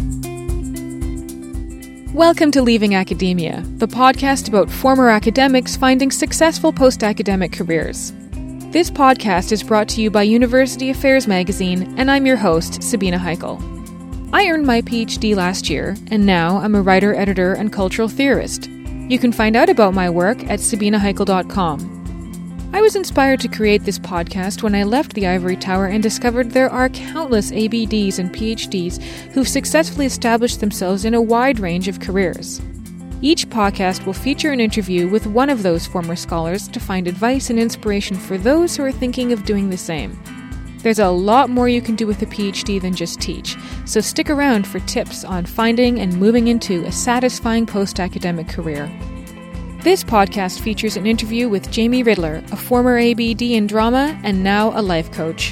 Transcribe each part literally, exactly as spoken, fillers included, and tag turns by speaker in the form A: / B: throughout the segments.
A: Welcome to Leaving Academia, the podcast about former academics finding successful post-academic careers. This podcast is brought to you by University Affairs Magazine, and I'm your host, Sabina Heichel. I earned my P H D last year, and now I'm a writer, editor, and cultural theorist. You can find out about my work at sabina heichel dot com. I was inspired to create this podcast when I left the ivory tower and discovered there are countless A B Ds and P H Ds who've successfully established themselves in a wide range of careers. Each podcast will feature an interview with one of those former scholars to find advice and inspiration for those who are thinking of doing the same. There's a lot more you can do with a P H D than just teach, so stick around for tips on finding and moving into a satisfying post-academic career. This podcast features an interview with Jamie Ridler, a former A B D in drama and now a life coach.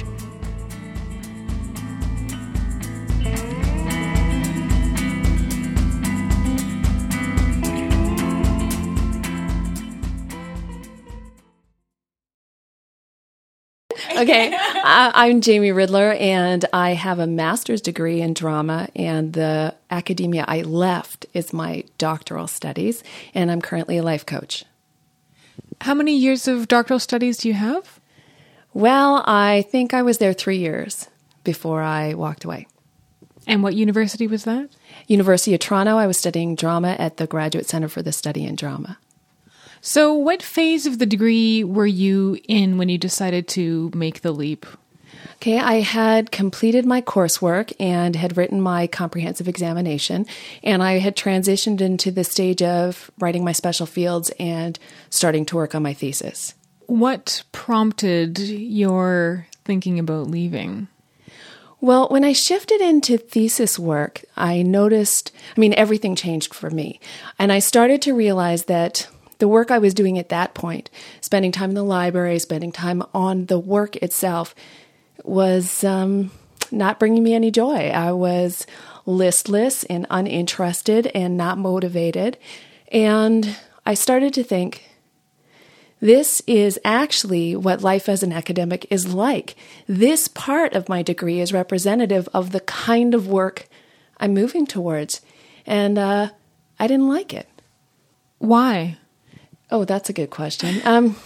B: Okay, uh, I'm Jamie Ridler, and I have a master's degree in drama, and the academia I left is my doctoral studies, and I'm currently a life coach.
A: How many years of doctoral studies do you have?
B: Well, I think I was there three years before I walked away.
A: And what university was that?
B: University of Toronto. I was studying drama at the Graduate Center for the Study in Drama.
A: So what phase of the degree were you in when you decided to make the leap?
B: Okay, I had completed my coursework and had written my comprehensive examination, and I had transitioned into the stage of writing my special fields and starting to work on my thesis.
A: What prompted your thinking about leaving?
B: Well, when I shifted into thesis work, I noticed, I mean, everything changed for me. And I started to realize that the work I was doing at that point, spending time in the library, spending time on the work itself, was um, not bringing me any joy. I was listless and uninterested and not motivated. And I started to think, this is actually what life as an academic is like. This part of my degree is representative of the kind of work I'm moving towards. And uh, I didn't like it.
A: Why?
B: Oh, that's a good question. Um,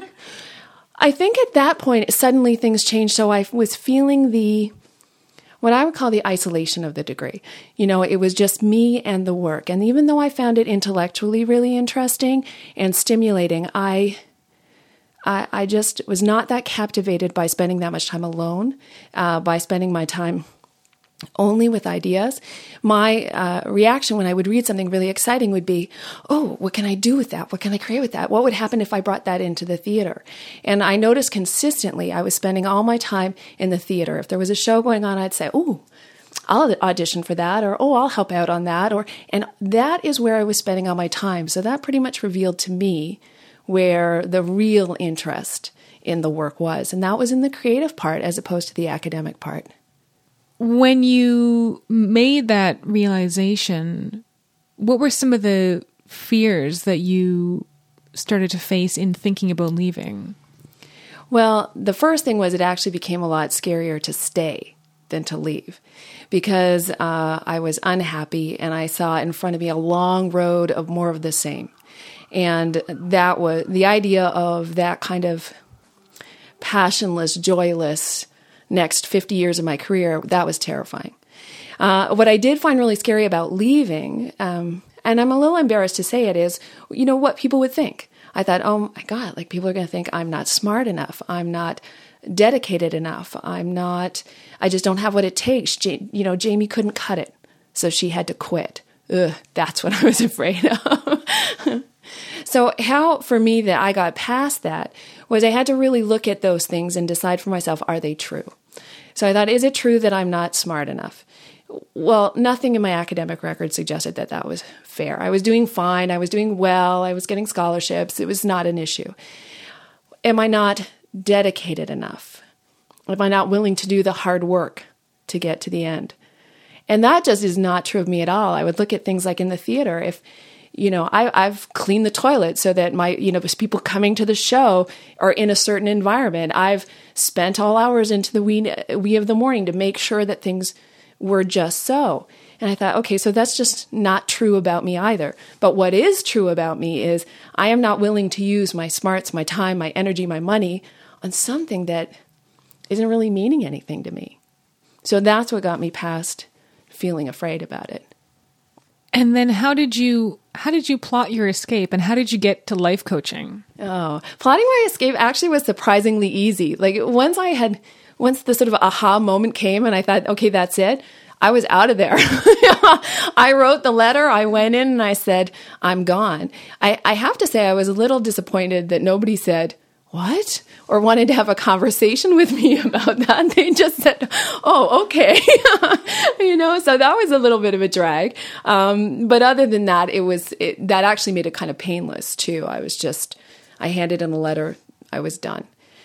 B: I think at that point, suddenly things changed. So I was feeling the, what I would call the isolation of the degree. You know, it was just me and the work. And even though I found it intellectually really interesting and stimulating, I, I, I just was not that captivated by spending that much time alone, uh, by spending my time only with ideas. My uh, reaction when I would read something really exciting would be, oh, what can I do with that? What can I create with that? What would happen if I brought that into the theater? And I noticed consistently I was spending all my time in the theater. If there was a show going on, I'd say, oh, I'll audition for that, or oh, I'll help out on that. Or and that is where I was spending all my time. So that pretty much revealed to me where the real interest in the work was. And that was in the creative part as opposed to the academic part.
A: When you made that realization, what were some of the fears that you started to face in thinking about leaving?
B: Well, the first thing was it actually became a lot scarier to stay than to leave because uh, I was unhappy and I saw in front of me a long road of more of the same. And that was the idea of that kind of passionless, joyless next fifty years of my career, that was terrifying. Uh, what I did find really scary about leaving, um, and I'm a little embarrassed to say it, is, you know, what people would think. I thought, oh my God, like people are going to think I'm not smart enough. I'm not dedicated enough. I'm not, I just don't have what it takes. Ja- you know, Jamie couldn't cut it, so she had to quit. Ugh, that's what I was afraid of. So how, for me, that I got past that was I had to really look at those things and decide for myself, are they true? So I thought, is it true that I'm not smart enough? Well, nothing in my academic record suggested that that was fair. I was doing fine. I was doing well. I was getting scholarships. It was not an issue. Am I not dedicated enough? Am I not willing to do the hard work to get to the end? And that just is not true of me at all. I would look at things like in the theater. If You know, I, I've cleaned the toilet so that my, you know, people coming to the show are in a certain environment. I've spent all hours into the wee, wee of the morning to make sure that things were just so. And I thought, okay, so that's just not true about me either. But what is true about me is I am not willing to use my smarts, my time, my energy, my money on something that isn't really meaning anything to me. So that's what got me past feeling afraid about it.
A: And then how did you how did you plot your escape, and how did you get to life coaching?
B: Oh, plotting my escape actually was surprisingly easy. Like once I had, once the sort of aha moment came and I thought, okay, that's it, I was out of there. I wrote the letter, I went in and I said, I'm gone. I, I have to say I was a little disappointed that nobody said, what? Or wanted to have a conversation with me about that. They just said, oh, okay. you know, so that was a little bit of a drag. Um, but other than that, it was, it, that actually made it kind of painless too. I was just, I handed in a letter, I was done.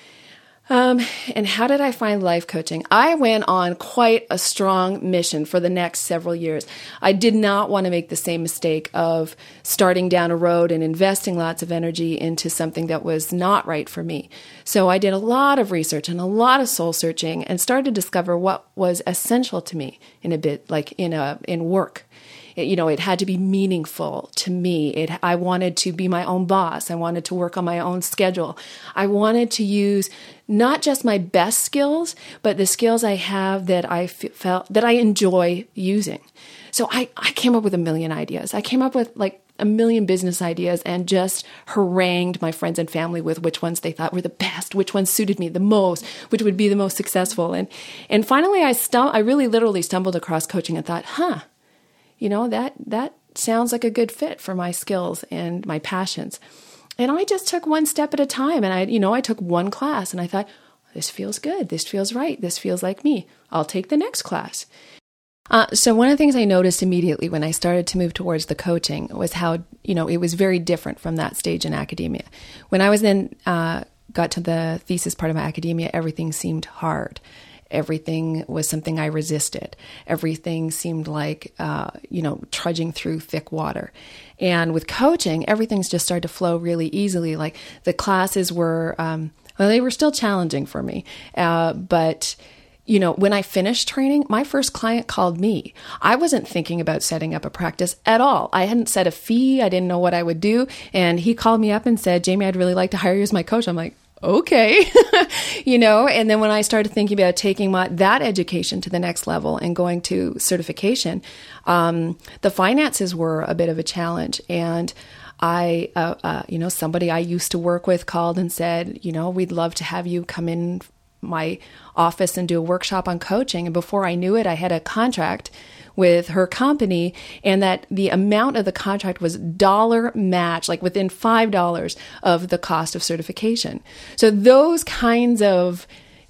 B: Um, and how did I find life coaching? I went on quite a strong mission for the next several years. I did not want to make the same mistake of starting down a road and investing lots of energy into something that was not right for me. So I did a lot of research and a lot of soul searching and started to discover what was essential to me in a bit, like in a, in work. It, you know, it had to be meaningful to me. It, I wanted to be my own boss. I wanted to work on my own schedule. I wanted to use not just my best skills, but the skills I have that I f- felt that I enjoy using. So I, I came up with a million ideas. I came up with like a million business ideas and just harangued my friends and family with which ones they thought were the best, which ones suited me the most, which would be the most successful. And and finally, I stum- I really literally stumbled across coaching and thought, huh, you know, that that sounds like a good fit for my skills and my passions. And I just took one step at a time. And I, you know, I took one class and I thought, this feels good. This feels right. This feels like me. I'll take the next class. Uh, so one of the things I noticed immediately when I started to move towards the coaching was how, you know, it was very different from that stage in academia. When I was then uh, got to the thesis part of my academia, everything seemed hard. Everything was something I resisted. Everything seemed like, uh, you know, trudging through thick water. And with coaching, everything's just started to flow really easily. Like the classes were, um, well, they were still challenging for me. Uh, but, you know, when I finished training, my first client called me. I wasn't thinking about setting up a practice at all. I hadn't set a fee. I didn't know what I would do. And he called me up and said, Jamie, I'd really like to hire you as my coach. I'm like, okay, you know, and then when I started thinking about taking my, that education to the next level and going to certification, um, the finances were a bit of a challenge. And I, uh, uh, you know, somebody I used to work with called and said, you know, we'd love to have you come in my office and do a workshop on coaching. And before I knew it, I had a contract with her company, and that the amount of the contract was dollar match, like within five dollars of the cost of certification. So those kinds of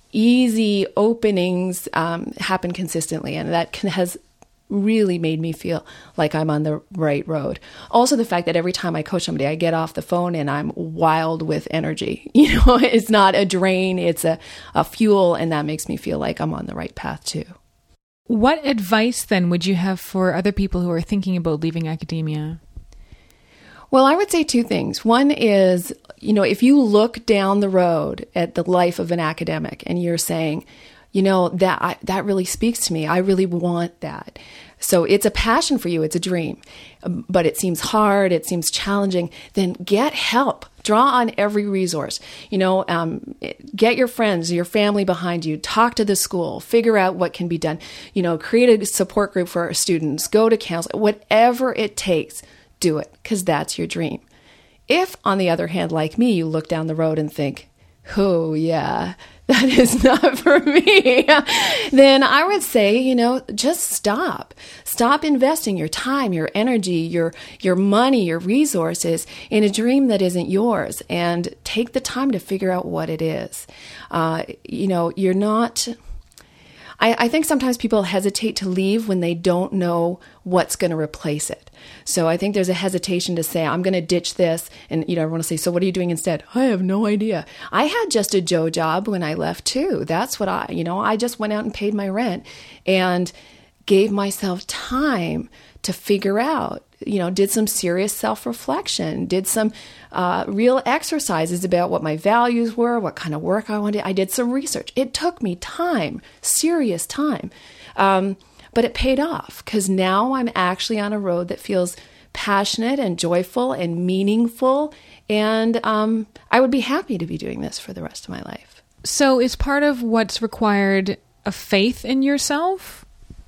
B: easy openings um, happen consistently, and that can, has really made me feel like I'm on the right road. Also, the fact that every time I coach somebody, I get off the phone and I'm wild with energy. You know, it's not a drain, it's a, a fuel, and that makes me feel like I'm on the right path too.
A: What advice then would you have for other people who are thinking about leaving academia?
B: Well, I would say two things. One is, you know, if you look down the road at the life of an academic and you're saying, you know, that I, that really speaks to me. I really want that. So it's a passion for you. It's a dream, but it seems hard. It seems challenging. Then get help. Draw on every resource. You know, um, get your friends, your family behind you. Talk to the school. Figure out what can be done. You know, create a support group for our students. Go to counseling. Whatever it takes, do it, because that's your dream. If, on the other hand, like me, you look down the road and think, oh, yeah, that is not for me, then I would say, you know, just stop. Stop investing your time, your energy, your your money, your resources in a dream that isn't yours, and take the time to figure out what it is. Uh, you know, you're not... I, I think sometimes people hesitate to leave when they don't know what's going to replace it. So I think there's a hesitation to say, I'm going to ditch this. And, you know, everyone will say, so what are you doing instead? I have no idea. I had just a Joe job when I left too. That's what I, you know, I just went out and paid my rent and gave myself time to figure out, you know, did some serious self-reflection, did some uh, real exercises about what my values were, what kind of work I wanted. I did some research. It took me time, serious time. Um, but it paid off because now I'm actually on a road that feels passionate and joyful and meaningful. And um, I would be happy to be doing this for the rest of my life.
A: So is part of what's required a faith in yourself?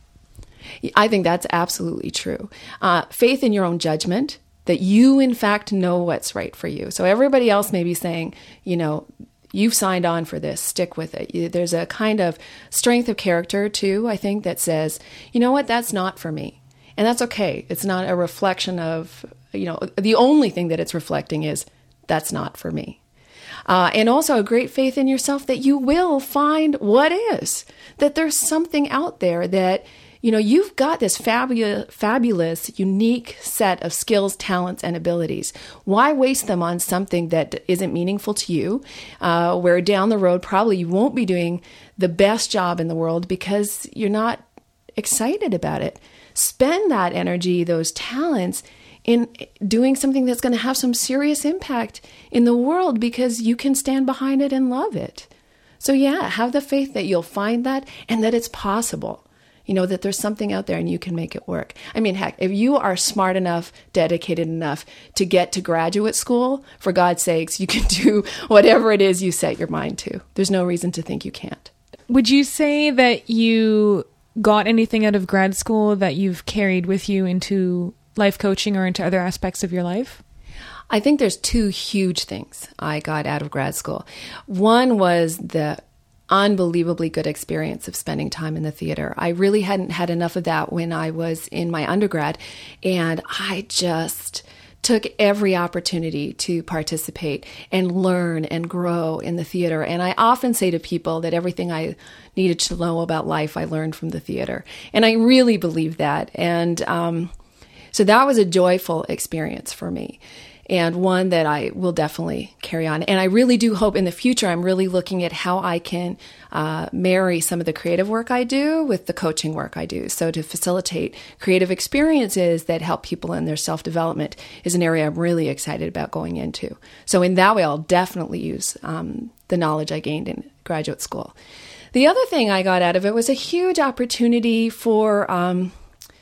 B: I think that's absolutely true. Uh, faith in your own judgment, that you in fact know what's right for you. So everybody else may be saying, you know, you've signed on for this, stick with it. There's a kind of strength of character too, I think, that says, you know what, that's not for me. And that's okay. It's not a reflection of, you know, the only thing that it's reflecting is that's not for me. Uh, and also a great faith in yourself that you will find what is, that there's something out there that, you know, you've got this fabulous, fabulous, unique set of skills, talents, and abilities. Why waste them on something that isn't meaningful to you, uh, where down the road probably you won't be doing the best job in the world because you're not excited about it? Spend that energy, those talents, in doing something that's going to have some serious impact in the world because you can stand behind it and love it. So yeah, have the faith that you'll find that and that it's possible. You know, that there's something out there and you can make it work. I mean, heck, if you are smart enough, dedicated enough to get to graduate school, for God's sakes, you can do whatever it is you set your mind to. There's no reason to think you can't.
A: Would you say that you got anything out of grad school that you've carried with you into life coaching or into other aspects of your life?
B: I think there's two huge things I got out of grad school. One was the unbelievably good experience of spending time in the theater. I really hadn't had enough of that when I was in my undergrad, and I just took every opportunity to participate and learn and grow in the theater. And I often say to people that everything I needed to know about life, I learned from the theater. And I really believe that. And um, so that was a joyful experience for me, and one that I will definitely carry on. And I really do hope in the future, I'm really looking at how I can uh, marry some of the creative work I do with the coaching work I do. So to facilitate creative experiences that help people in their self-development is an area I'm really excited about going into. So in that way, I'll definitely use um, the knowledge I gained in graduate school. The other thing I got out of it was a huge opportunity for um,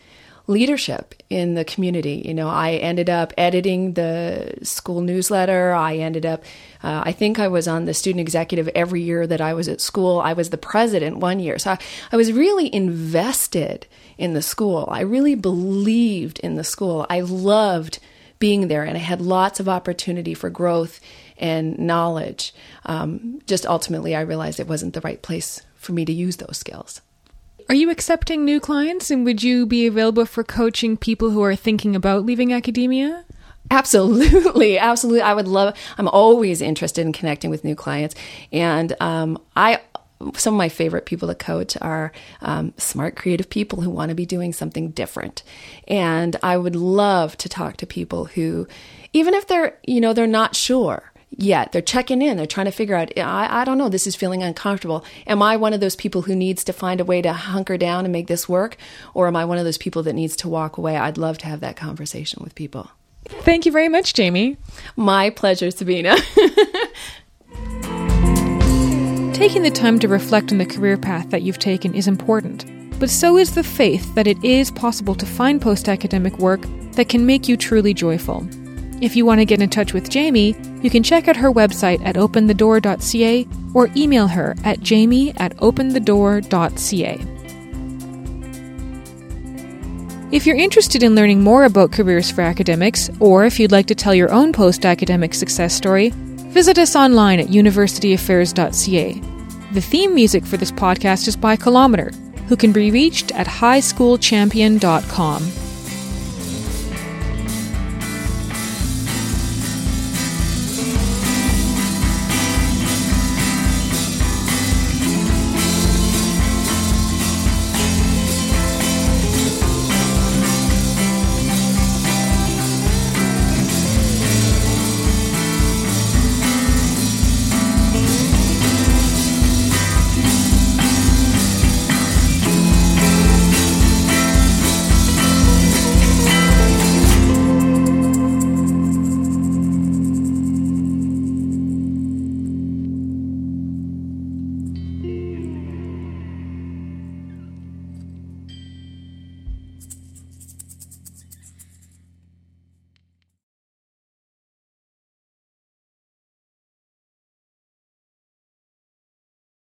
B: leadership in the community. You know, I ended up editing the school newsletter. I ended up, uh, I think I was on the student executive every year that I was at school. I was the president one year. So I, I was really invested in the school. I really believed in the school. I loved being there, and I had lots of opportunity for growth and knowledge. Um, just ultimately, I realized it wasn't the right place for me to use those skills.
A: Are you accepting new clients, and would you be available for coaching people who are thinking about leaving academia?
B: Absolutely. Absolutely. I would love, I'm always interested in connecting with new clients. And um, I, some of my favorite people to coach are um, smart, creative people who want to be doing something different. And I would love to talk to people who, even if they're, you know, they're not sure yet, they're checking in, they're trying to figure out, I, I don't know, this is feeling uncomfortable. Am I one of those people who needs to find a way to hunker down and make this work? Or am I one of those people that needs to walk away? I'd love to have that conversation with people.
A: Thank you very much, Jamie.
B: My pleasure, Sabina.
A: Taking the time to reflect on the career path that you've taken is important, but so is the faith that it is possible to find post-academic work that can make you truly joyful. If you want to get in touch with Jamie, you can check out her website at open the door dot c a or email her at jamie at open the door dot c a. If you're interested in learning more about careers for academics, or if you'd like to tell your own post-academic success story, visit us online at university affairs dot c a. The theme music for this podcast is by Kilometer, who can be reached at high school champion dot com.